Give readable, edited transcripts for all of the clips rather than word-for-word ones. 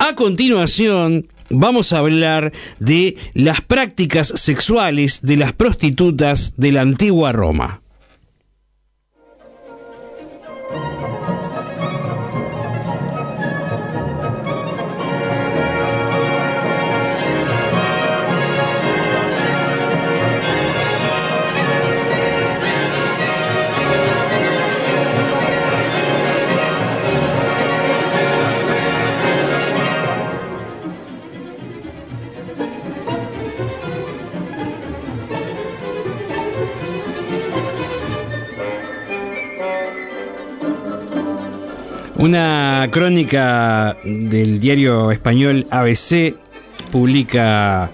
A continuación, vamos a hablar de las prácticas sexuales de las prostitutas de la antigua Roma. Una crónica del diario español ABC publica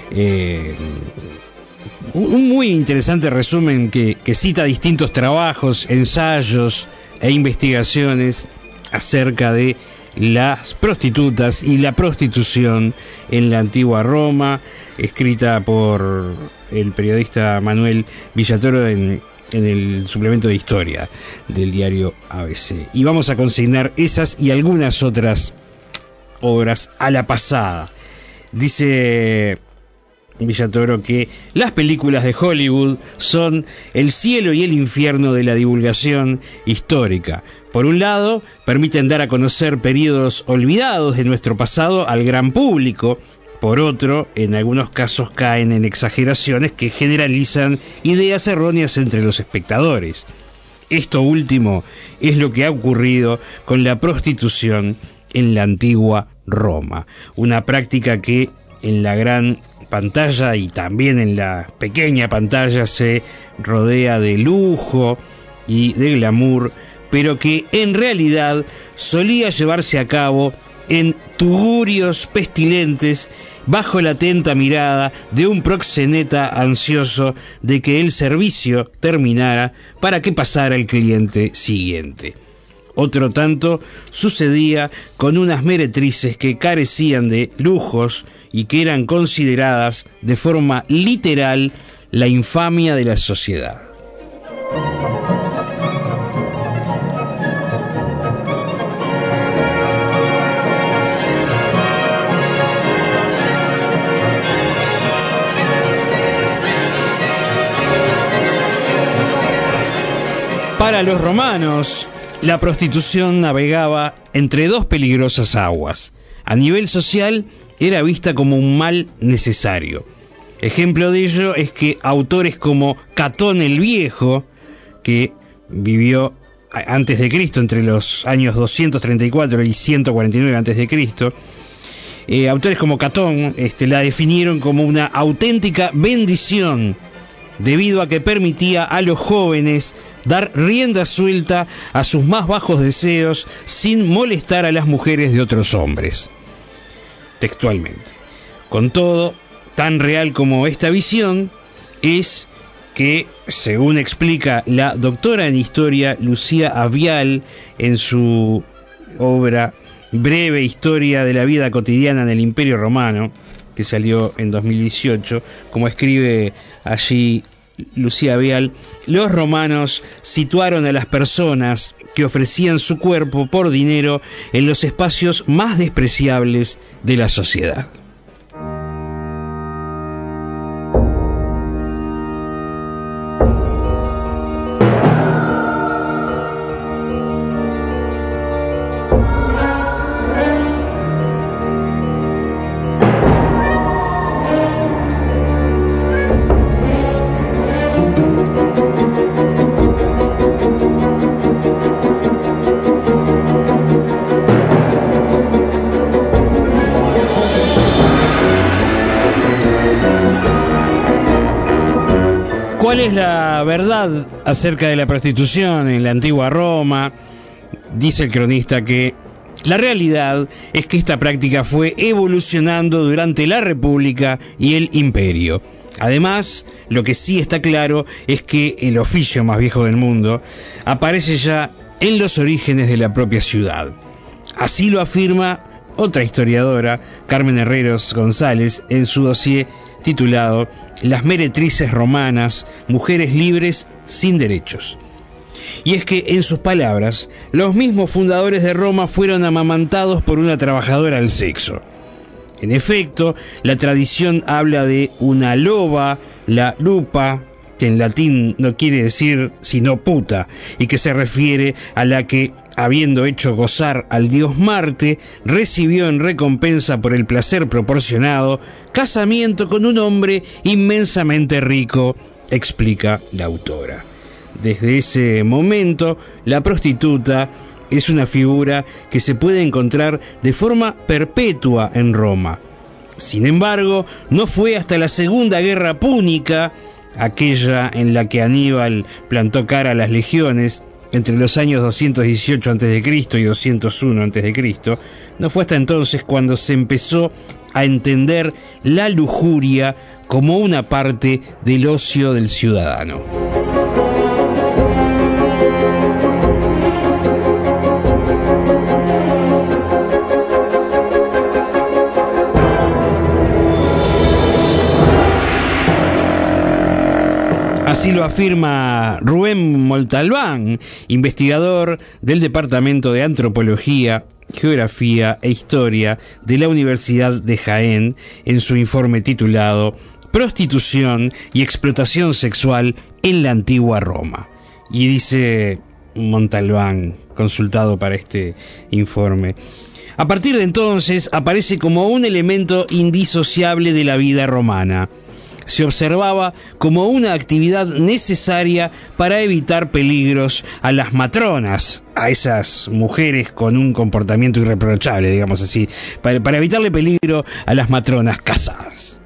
un muy interesante resumen que cita distintos trabajos, ensayos e investigaciones acerca de las prostitutas y la prostitución en la antigua Roma, escrita por el periodista Manuel Villatoro en el suplemento de historia del diario ABC. Y vamos a consignar esas y algunas otras obras a la pasada. Dice Villatoro que las películas de Hollywood son el cielo y el infierno de la divulgación histórica. Por un lado, permiten dar a conocer periodos olvidados de nuestro pasado al gran público. Por otro, en algunos casos caen en exageraciones que generalizan ideas erróneas entre los espectadores. Esto último es lo que ha ocurrido con la prostitución en la antigua Roma. Una práctica que en la gran pantalla y también en la pequeña pantalla se rodea de lujo y de glamour, pero que en realidad solía llevarse a cabo en tugurios pestilentes bajo la atenta mirada de un proxeneta ansioso de que el servicio terminara para que pasara el cliente siguiente. Otro tanto sucedía con unas meretrices que carecían de lujos y que eran consideradas de forma literal la infamia de la sociedad. Para los romanos, la prostitución navegaba entre dos peligrosas aguas. A nivel social, era vista como un mal necesario. Ejemplo de ello es que autores como Catón el Viejo, que vivió antes de Cristo, entre los años 234 y 149 antes de Cristo, autores como Catón la definieron como una auténtica bendición, debido a que permitía a los jóvenes dar rienda suelta a sus más bajos deseos sin molestar a las mujeres de otros hombres. Textualmente. Con todo, tan real como esta visión es que, según explica la doctora en historia Lucía Avial en su obra Breve Historia de la Vida Cotidiana en el Imperio Romano, que salió en 2018, como escribe allí Lucía Vial, los romanos situaron a las personas que ofrecían su cuerpo por dinero en los espacios más despreciables de la sociedad. ¿Cuál es la verdad acerca de la prostitución en la antigua Roma? Dice el cronista que la realidad es que esta práctica fue evolucionando durante la República y el Imperio. Además, lo que sí está claro es que el oficio más viejo del mundo aparece ya en los orígenes de la propia ciudad. Así lo afirma otra historiadora, Carmen Herreros González, en su dossier titulado Las meretrices romanas, mujeres libres sin derechos. Y es que, en sus palabras, los mismos fundadores de Roma fueron amamantados por una trabajadora del sexo. En efecto, la tradición habla de una loba, la lupa, que en latín no quiere decir sino puta, y que se refiere a la que, habiendo hecho gozar al dios Marte, recibió en recompensa por el placer proporcionado casamiento con un hombre inmensamente rico, explica la autora. Desde ese momento, la prostituta es una figura que se puede encontrar de forma perpetua en Roma. Sin embargo, no fue hasta la Segunda Guerra Púnica, aquella en la que Aníbal plantó cara a las legiones entre los años 218 a.C. y 201 a.C., no fue hasta entonces cuando se empezó a entender la lujuria como una parte del ocio del ciudadano. Así lo afirma Rubén Montalbán, investigador del Departamento de Antropología, Geografía e Historia de la Universidad de Jaén, en su informe titulado Prostitución y explotación sexual en la antigua Roma. Y dice Montalbán, consultado para este informe: a partir de entonces aparece como un elemento indisociable de la vida romana. Se observaba como una actividad necesaria para evitar peligros a las matronas, a esas mujeres con un comportamiento irreprochable, digamos así, para evitarle peligro a las matronas casadas.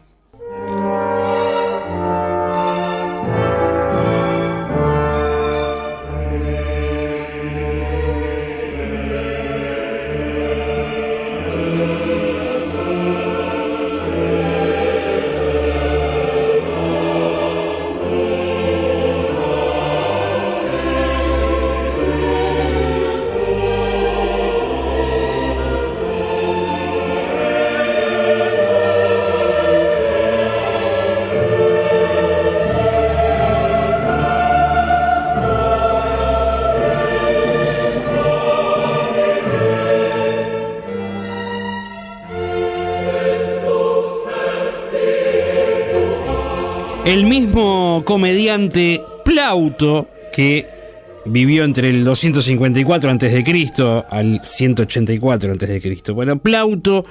El mismo comediante Plauto, que vivió entre el 254 a.C. al 184 a.C. Bueno, Plauto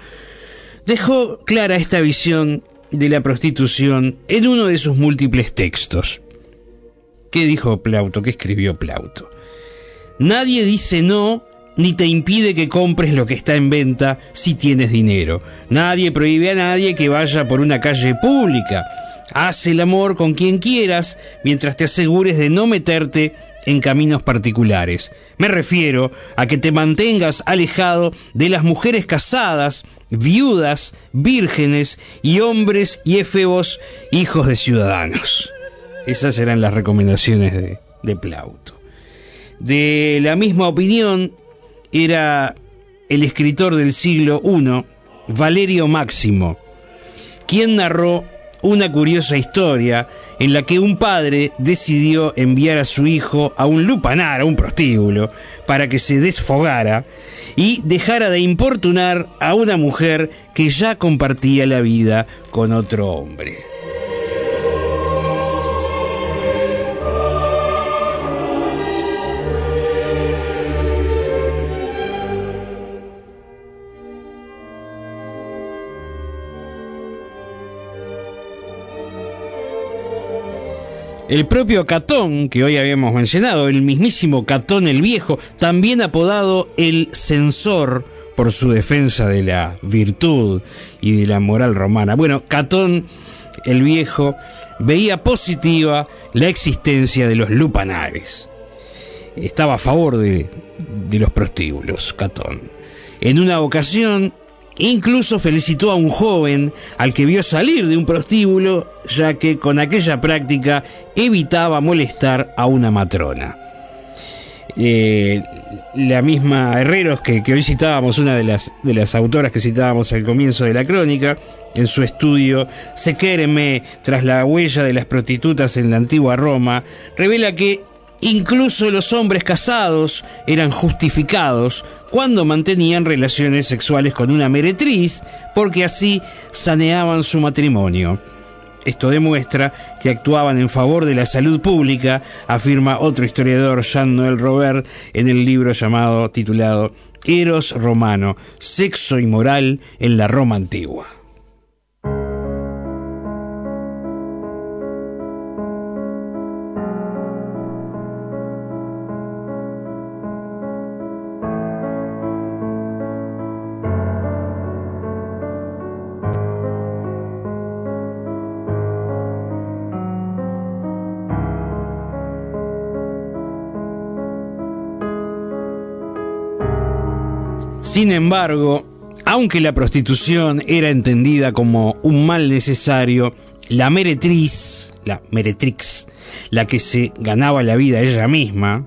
dejó clara esta visión de la prostitución en uno de sus múltiples textos. ¿Qué dijo Plauto? ¿Qué escribió Plauto? Nadie dice no, ni te impide que compres lo que está en venta si tienes dinero. Nadie prohíbe a nadie que vaya por una calle pública. Haz el amor con quien quieras mientras te asegures de no meterte en caminos particulares. Me refiero a que te mantengas alejado de las mujeres casadas, viudas, vírgenes y hombres y efebos hijos de ciudadanos. Esas eran las recomendaciones de Plauto. De la misma opinión era el escritor del siglo I, Valerio Máximo, quien narró una curiosa historia en la que un padre decidió enviar a su hijo a un lupanar, a un prostíbulo, para que se desfogara y dejara de importunar a una mujer que ya compartía la vida con otro hombre. El propio Catón, que hoy habíamos mencionado, el mismísimo Catón el Viejo, también apodado el Censor por su defensa de la virtud y de la moral romana. Bueno, Catón el Viejo veía positiva la existencia de los lupanares. Estaba a favor de los prostíbulos, Catón. En una ocasión, incluso felicitó a un joven al que vio salir de un prostíbulo, ya que con aquella práctica evitaba molestar a una matrona. La misma Herreros, que hoy citábamos, una de las autoras que citábamos al comienzo de la crónica, en su estudio Sequerme tras la huella de las prostitutas en la antigua Roma, revela que Incluso los hombres casados eran justificados cuando mantenían relaciones sexuales con una meretriz, porque así saneaban su matrimonio. Esto demuestra que actuaban en favor de la salud pública, afirma otro historiador, Jean-Noël Robert, en el libro titulado Eros Romano, sexo y moral en la Roma antigua. Sin embargo, aunque la prostitución era entendida como un mal necesario, la meretriz, la que se ganaba la vida ella misma,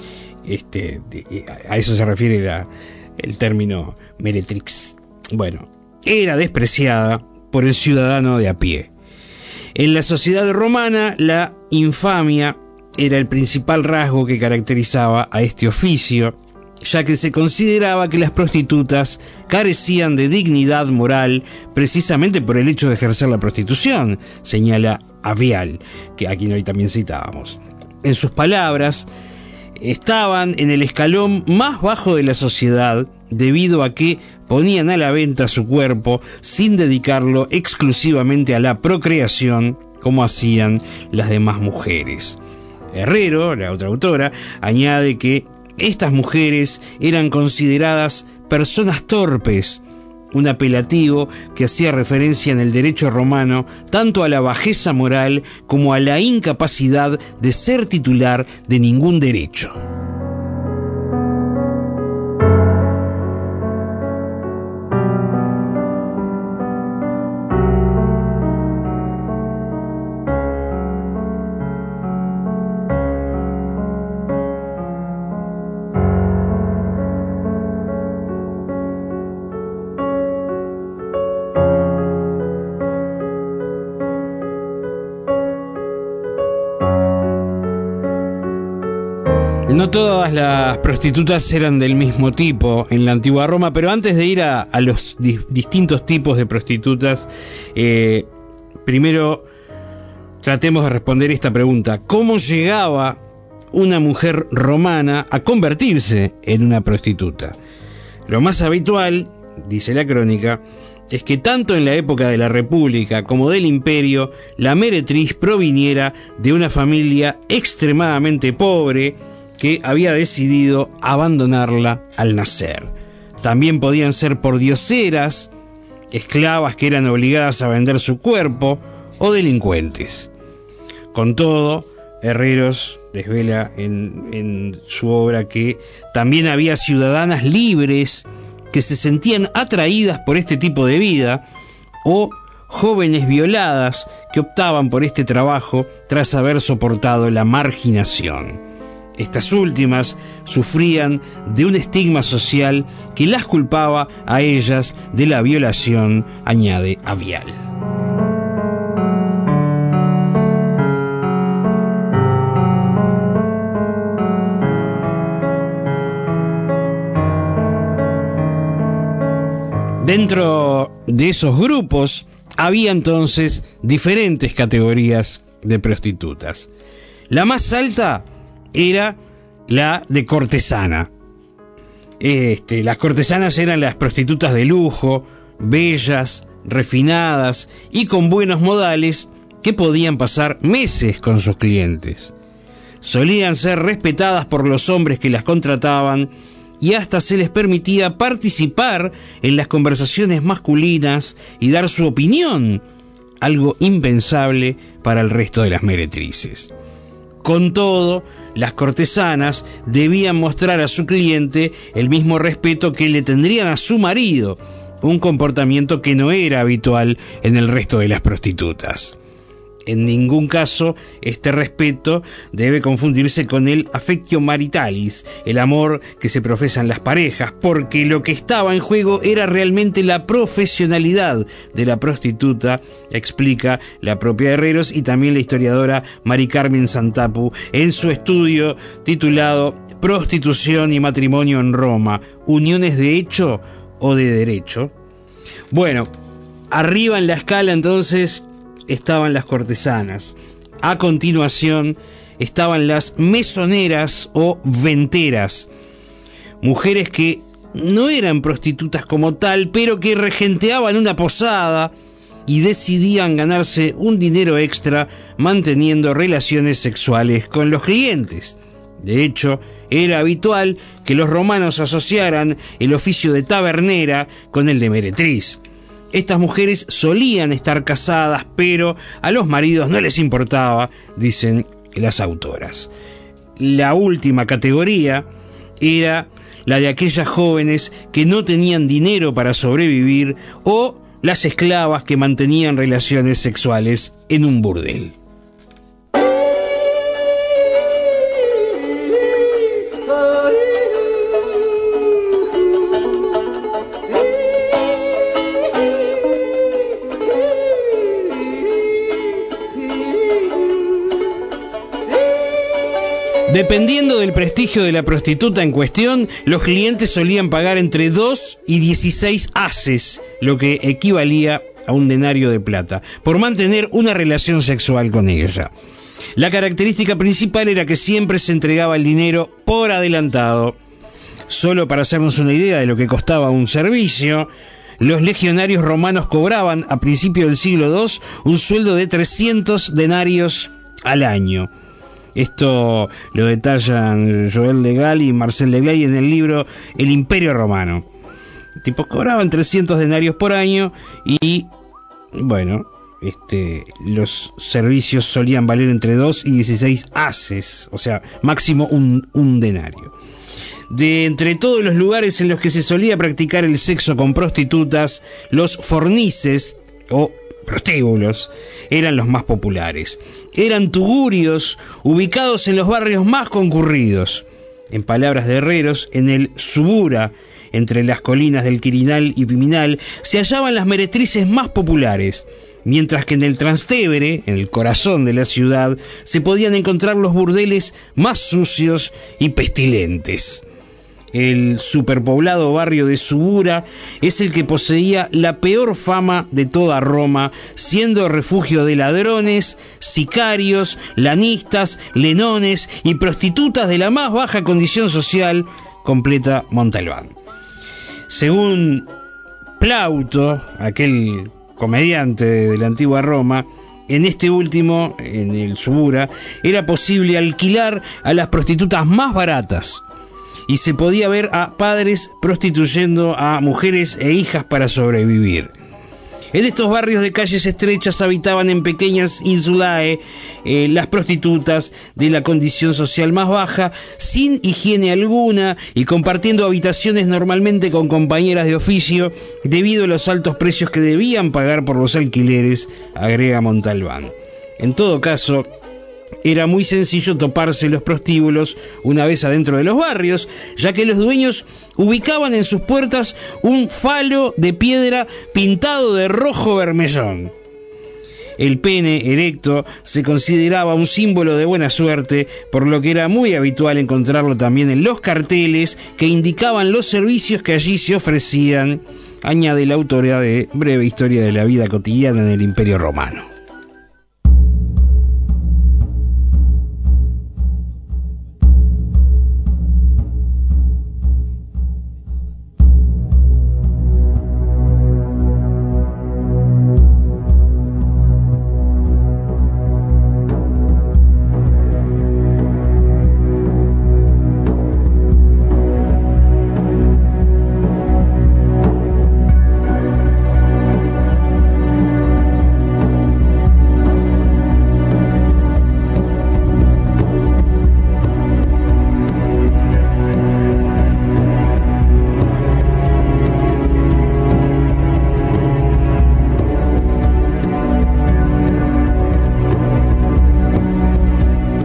a eso se refiere el término meretrix, era despreciada por el ciudadano de a pie. En la sociedad romana, la infamia era el principal rasgo que caracterizaba a este oficio, ya que se consideraba que las prostitutas carecían de dignidad moral precisamente por el hecho de ejercer la prostitución, señala Avial, que a quien hoy también citábamos. En sus palabras, estaban en el escalón más bajo de la sociedad debido a que ponían a la venta su cuerpo sin dedicarlo exclusivamente a la procreación como hacían las demás mujeres. Herrero, la otra autora, añade que estas mujeres eran consideradas personas torpes, un apelativo que hacía referencia en el derecho romano tanto a la bajeza moral como a la incapacidad de ser titular de ningún derecho. No todas las prostitutas eran del mismo tipo en la antigua Roma, pero antes de ir a los distintos tipos de prostitutas, primero tratemos de responder esta pregunta: ¿cómo llegaba una mujer romana a convertirse en una prostituta? Lo más habitual, dice la crónica, es que tanto en la época de la República como del Imperio, la meretriz proviniera de una familia extremadamente pobre que había decidido abandonarla al nacer. También podían ser pordioseras, esclavas que eran obligadas a vender su cuerpo, o delincuentes. Con todo, Herreros desvela en su obra que también había ciudadanas libres que se sentían atraídas por este tipo de vida, o jóvenes violadas que optaban por este trabajo tras haber soportado la marginación. Estas últimas sufrían de un estigma social que las culpaba a ellas de la violación, añade Avial. Dentro de esos grupos había entonces diferentes categorías de prostitutas. La más alta era la de cortesana. Las cortesanas eran las prostitutas de lujo, bellas, refinadas y con buenos modales, que podían pasar meses con sus clientes. Solían ser respetadas por los hombres que las contrataban y hasta se les permitía participar en las conversaciones masculinas y dar su opinión, algo impensable para el resto de las meretrices. Con todo, las cortesanas debían mostrar a su cliente el mismo respeto que le tendrían a su marido, un comportamiento que no era habitual en el resto de las prostitutas. En ningún caso este respeto debe confundirse con el affectio maritalis, el amor que se profesan las parejas, porque lo que estaba en juego era realmente la profesionalidad de la prostituta, explica la propia Herreros y también la historiadora Mari Carmen Santapu en su estudio titulado Prostitución y matrimonio en Roma, uniones de hecho o de derecho. Bueno, arriba en la escala entonces estaban las cortesanas. A continuación estaban las mesoneras o venteras, mujeres que no eran prostitutas como tal, pero que regenteaban una posada y decidían ganarse un dinero extra manteniendo relaciones sexuales con los clientes. De hecho, era habitual que los romanos asociaran el oficio de tabernera con el de meretriz. Estas mujeres solían estar casadas, pero a los maridos no les importaba, dicen las autoras. La última categoría era la de aquellas jóvenes que no tenían dinero para sobrevivir o las esclavas que mantenían relaciones sexuales en un burdel. Dependiendo del prestigio de la prostituta en cuestión, los clientes solían pagar entre 2 y 16 ases, lo que equivalía a un denario de plata, por mantener una relación sexual con ella. La característica principal era que siempre se entregaba el dinero por adelantado. Solo para hacernos una idea de lo que costaba un servicio, los legionarios romanos cobraban a principios del siglo II un sueldo de 300 denarios al año. Esto lo detallan Joel Legal y Marcel Leglay en el libro El Imperio Romano. Tipos cobraban 300 denarios por año y, bueno, los servicios solían valer entre 2 y 16 ases, o sea, máximo un denario. De entre todos los lugares en los que se solía practicar el sexo con prostitutas, los fornices o prostíbulos eran los más populares. Eran tugurios ubicados en los barrios más concurridos. En palabras de Herreros, en el Subura, entre las colinas del Quirinal y Viminal, se hallaban las meretrices más populares, mientras que en el Trastevere, en el corazón de la ciudad, se podían encontrar los burdeles más sucios y pestilentes. El superpoblado barrio de Subura es el que poseía la peor fama de toda Roma, siendo refugio de ladrones, sicarios, lanistas, lenones y prostitutas de la más baja condición social, completa Montalbán. Según Plauto, aquel comediante de la antigua Roma, en este último, en el Subura, era posible alquilar a las prostitutas más baratas y se podía ver a padres prostituyendo a mujeres e hijas para sobrevivir. En estos barrios de calles estrechas habitaban en pequeñas insulae las prostitutas de la condición social más baja, sin higiene alguna y compartiendo habitaciones normalmente con compañeras de oficio debido a los altos precios que debían pagar por los alquileres, agrega Montalbán. En todo caso, era muy sencillo toparse los prostíbulos una vez adentro de los barrios, ya que los dueños ubicaban en sus puertas un falo de piedra pintado de rojo vermellón. El pene erecto se consideraba un símbolo de buena suerte, por lo que era muy habitual encontrarlo también en los carteles que indicaban los servicios que allí se ofrecían, añade la autora de Breve Historia de la Vida Cotidiana en el Imperio Romano.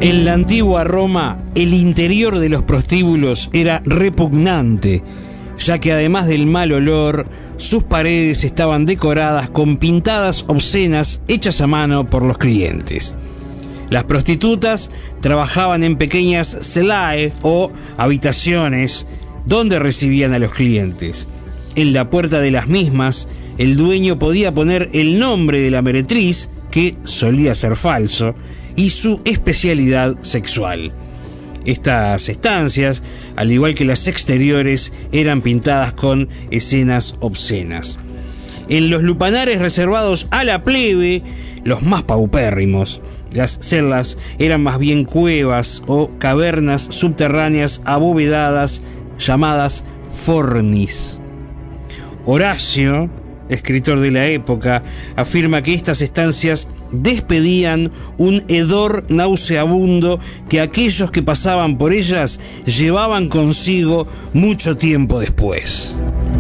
En la antigua Roma, el interior de los prostíbulos era repugnante, ya que además del mal olor, sus paredes estaban decoradas con pintadas obscenas hechas a mano por los clientes. Las prostitutas trabajaban en pequeñas celae o habitaciones donde recibían a los clientes. En la puerta de las mismas, el dueño podía poner el nombre de la meretriz, que solía ser falso, y su especialidad sexual. Estas estancias, al igual que las exteriores, eran pintadas con escenas obscenas. En los lupanares reservados a la plebe, los más paupérrimos, las celdas eran más bien cuevas o cavernas subterráneas abovedadas llamadas fornis. Horacio, escritor de la época, afirma que estas estancias despedían un hedor nauseabundo que aquellos que pasaban por ellas llevaban consigo mucho tiempo después.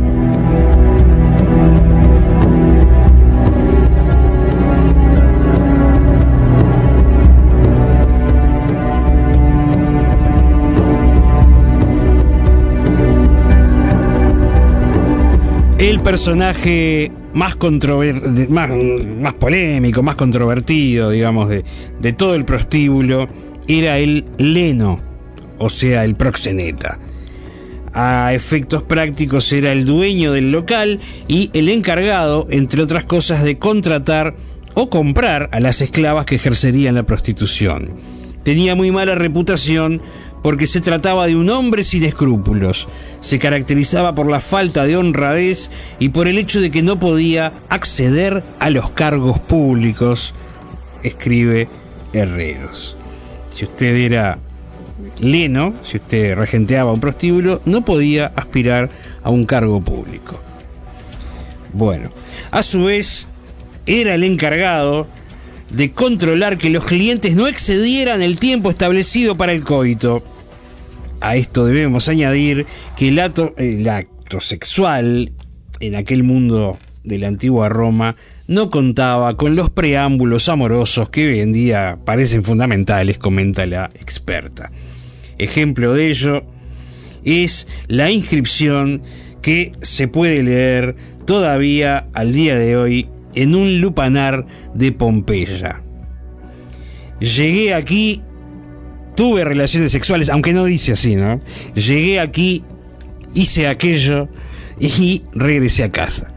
El personaje más polémico, más controvertido, digamos, de todo el prostíbulo era el leno, o sea, el proxeneta. A efectos prácticos era el dueño del local y el encargado, entre otras cosas, de contratar o comprar a las esclavas que ejercerían la prostitución. Tenía muy mala reputación porque se trataba de un hombre sin escrúpulos. Se caracterizaba por la falta de honradez y por el hecho de que no podía acceder a los cargos públicos, escribe Herreros. Si usted era leno, si usted regenteaba un prostíbulo, no podía aspirar a un cargo público. Bueno, a su vez, era el encargado de controlar que los clientes no excedieran el tiempo establecido para el coito. A esto debemos añadir que el acto sexual en aquel mundo de la antigua Roma no contaba con los preámbulos amorosos que hoy en día parecen fundamentales, comenta la experta. Ejemplo de ello es la inscripción que se puede leer todavía al día de hoy en un lupanar de Pompeya. Llegué aquí, tuve relaciones sexuales, aunque no dice así, ¿no? Llegué aquí, hice aquello y regresé a casa.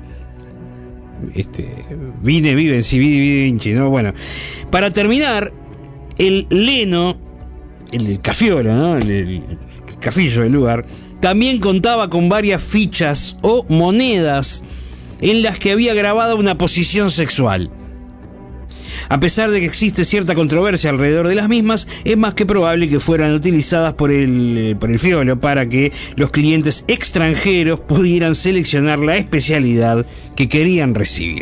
Vine, Vinci, ¿no? Bueno, para terminar, el leno, el cafiolo, ¿no? El cafillo del lugar, también contaba con varias fichas o monedas en las que había grabado una posición sexual. A pesar de que existe cierta controversia alrededor de las mismas, es más que probable que fueran utilizadas por el fiolo para que los clientes extranjeros pudieran seleccionar la especialidad que querían recibir.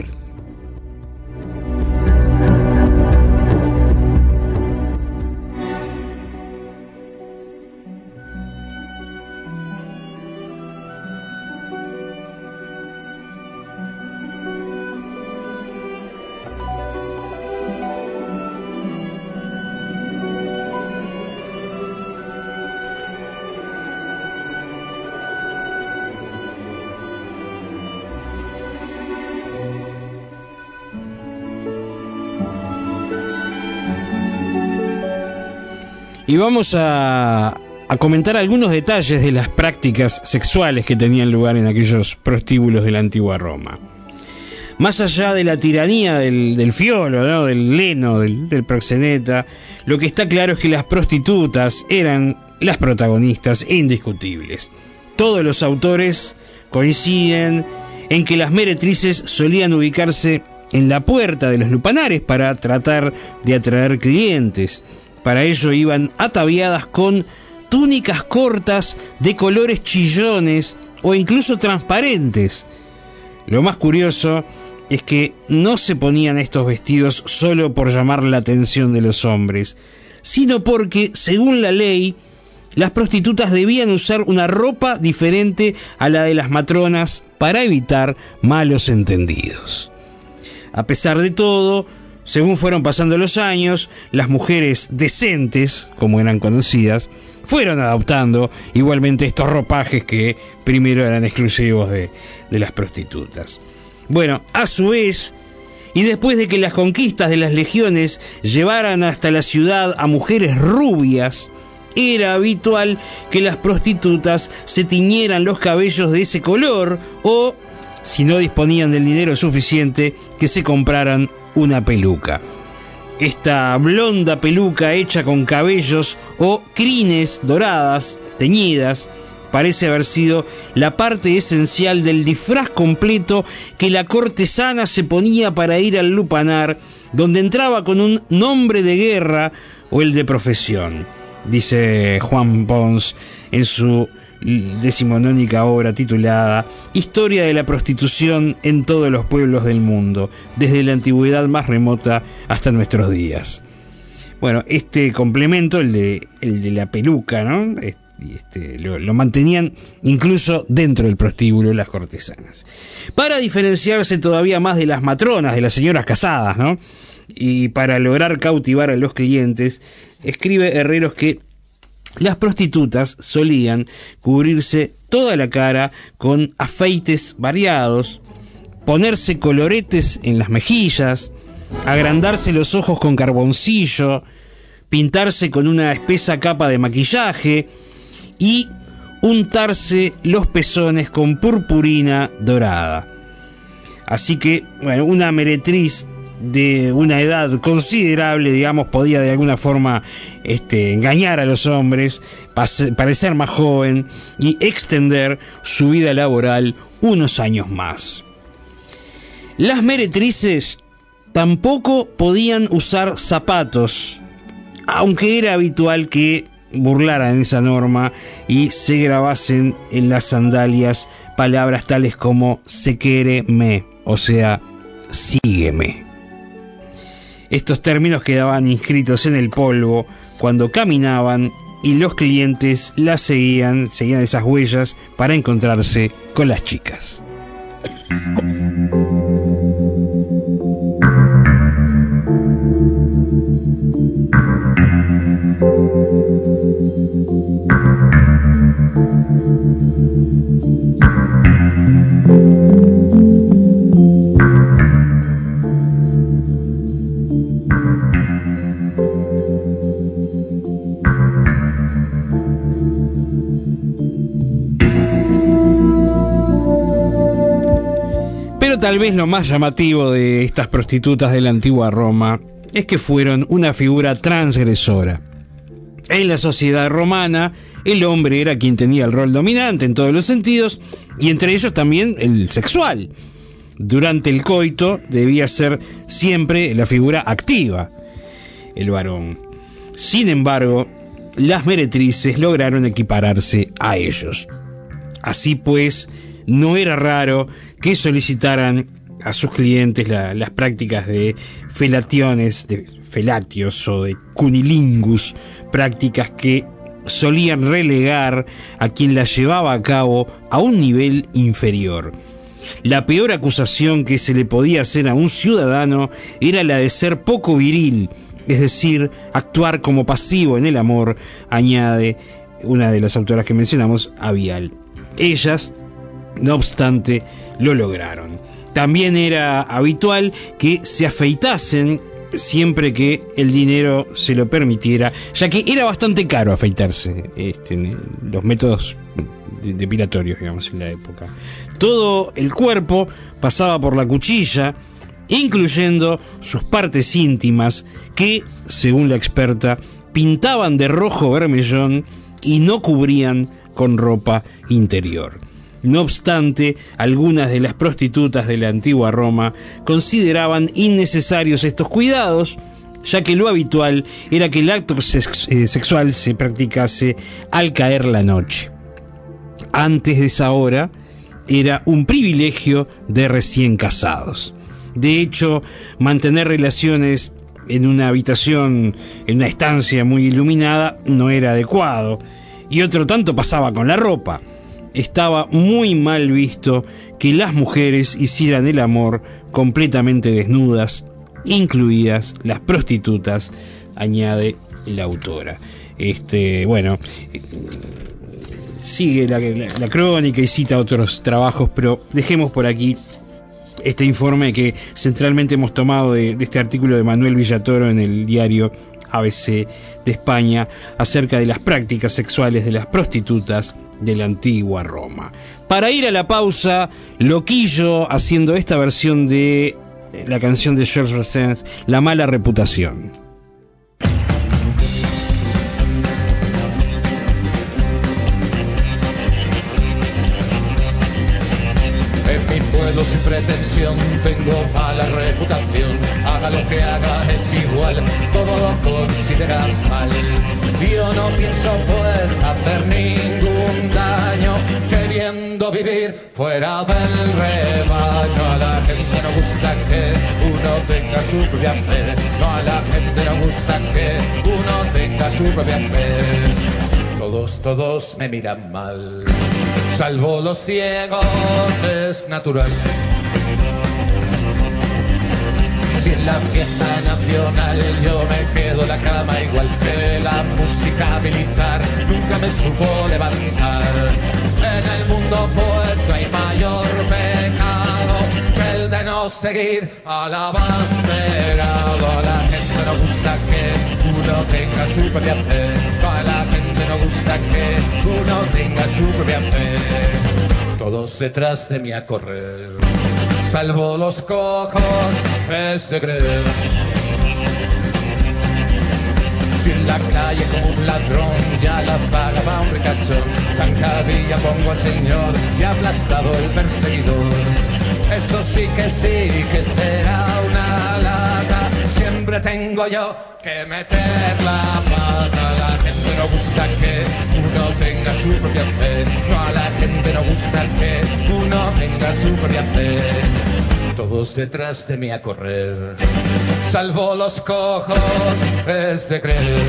Y vamos a comentar algunos detalles de las prácticas sexuales que tenían lugar en aquellos prostíbulos de la antigua Roma. Más allá de la tiranía del fiolo, ¿no? Del leno, del proxeneta, lo que está claro es que las prostitutas eran las protagonistas indiscutibles. Todos los autores coinciden en que las meretrices solían ubicarse en la puerta de los lupanares para tratar de atraer clientes. Para ello iban ataviadas con túnicas cortas de colores chillones o incluso transparentes. Lo más curioso es que no se ponían estos vestidos solo por llamar la atención de los hombres, sino porque, según la ley, las prostitutas debían usar una ropa diferente a la de las matronas para evitar malos entendidos. A pesar de todo, según fueron pasando los años, las mujeres decentes, como eran conocidas, fueron adoptando igualmente estos ropajes que primero eran exclusivos de las prostitutas. Bueno, a su vez, y después de que las conquistas de las legiones llevaran hasta la ciudad a mujeres rubias, era habitual que las prostitutas se tiñeran los cabellos de ese color o, si no disponían del dinero suficiente, que se compraran una peluca. Esta blonda peluca hecha con cabellos o crines doradas, teñidas, parece haber sido la parte esencial del disfraz completo que la cortesana se ponía para ir al lupanar, donde entraba con un nombre de guerra o el de profesión, dice Juan Pons en su 19ª obra titulada Historia de la prostitución en todos los pueblos del mundo, desde la antigüedad más remota hasta nuestros días. Bueno, este complemento, el de la peluca, ¿no? Lo mantenían incluso dentro del prostíbulo las cortesanas, para diferenciarse todavía más de las matronas, de las señoras casadas, ¿no? Y para lograr cautivar a los clientes, escribe Herreros que las prostitutas solían cubrirse toda la cara con afeites variados, ponerse coloretes en las mejillas, agrandarse los ojos con carboncillo, pintarse con una espesa capa de maquillaje y untarse los pezones con purpurina dorada. Así que, bueno, una meretriz de una edad considerable, digamos, podía de alguna forma engañar a los hombres, parecer más joven y extender su vida laboral unos años más. Las meretrices tampoco podían usar zapatos, aunque era habitual que burlaran esa norma y se grabasen en las sandalias palabras tales como "se quiere me", o sea, sígueme. Estos términos quedaban inscritos en el polvo cuando caminaban y los clientes las seguían esas huellas para encontrarse con las chicas. Tal vez lo más llamativo de estas prostitutas de la antigua Roma es que fueron una figura transgresora. En la sociedad romana, el hombre era quien tenía el rol dominante en todos los sentidos, y entre ellos también el sexual. Durante el coito debía ser siempre la figura activa, el varón. Sin embargo, las meretrices lograron equipararse a ellos. Así pues, no era raro que solicitaran a sus clientes las prácticas de felationes, de felatios o de cunilingus, prácticas que solían relegar a quien las llevaba a cabo a un nivel inferior. La peor acusación que se le podía hacer a un ciudadano era la de ser poco viril, es decir, actuar como pasivo en el amor, añade una de las autoras que mencionamos, Avial. Ellas, no obstante, lo lograron. También era habitual que se afeitasen siempre que el dinero se lo permitiera, ya que era bastante caro afeitarse, los métodos depilatorios, digamos, en la época. Todo el cuerpo pasaba por la cuchilla, incluyendo sus partes íntimas, que, según la experta, pintaban de rojo vermellón y no cubrían con ropa interior. No obstante, algunas de las prostitutas de la antigua Roma consideraban innecesarios estos cuidados, ya que lo habitual era que el acto sexual se practicase al caer la noche. Antes de esa hora, era un privilegio de recién casados. De hecho, mantener relaciones en una habitación, en una estancia muy iluminada, no era adecuado. Y otro tanto pasaba con la ropa. Estaba muy mal visto que las mujeres hicieran el amor completamente desnudas incluidas las prostitutas, añade la autora. Bueno, sigue la crónica y cita otros trabajos, pero dejemos por aquí este informe que centralmente hemos tomado de este artículo de Manuel Villatoro en el diario ABC de España acerca de las prácticas sexuales de las prostitutas de la antigua Roma. Para ir a la pausa, Loquillo haciendo esta versión de la canción de Georges Brassens, La mala reputación. Sin pretensión, tengo mala reputación. Haga lo que haga es igual, todo lo considera mal. Yo no pienso pues hacer ningún daño, queriendo vivir fuera del rebaño. A la gente no gusta que uno tenga su propia fe. No, a la gente no gusta que uno tenga su propia fe. Todos me miran mal, salvo los ciegos, es natural. Si en la fiesta nacional yo me quedo en la cama igual que la música militar, nunca me supo levantar. En el mundo pues no hay mayor pecado que el de no seguir al abanderado. A la gente no gusta que uno tenga su propia fe. A la gente no gusta que uno tenga su propia fe. Todos detrás de mí a correr, salvo los cojos, es de creer. Si en la calle como un ladrón ya la zaga va un ricachón, zancadilla pongo al señor y aplastado el perseguidor. Eso sí que será una lata, siempre tengo yo que meter la pata. A la gente no gusta que uno tenga su propia fe. No, a la gente no gusta que uno tenga su propia fe. Todos detrás de mí a correr, salvo los cojos, es de creer.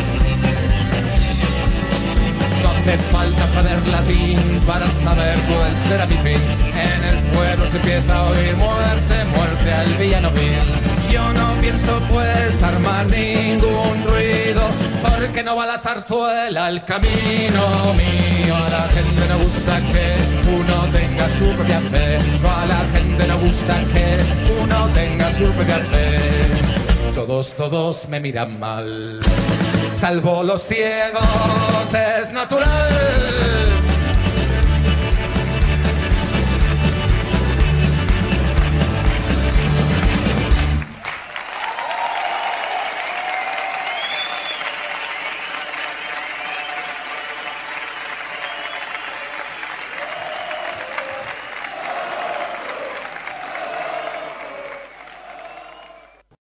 No hace falta saber latín para saber cuál será mi fin. En el pueblo se empieza a oír muerte, muerte al villano vil. Yo no pienso pues armar ningún ruido, porque no va la zarzuela al camino mío. A la gente no gusta que uno tenga su propia fe. No, a la gente no gusta que uno tenga su propia fe. Todos me miran mal, salvo los ciegos, es natural.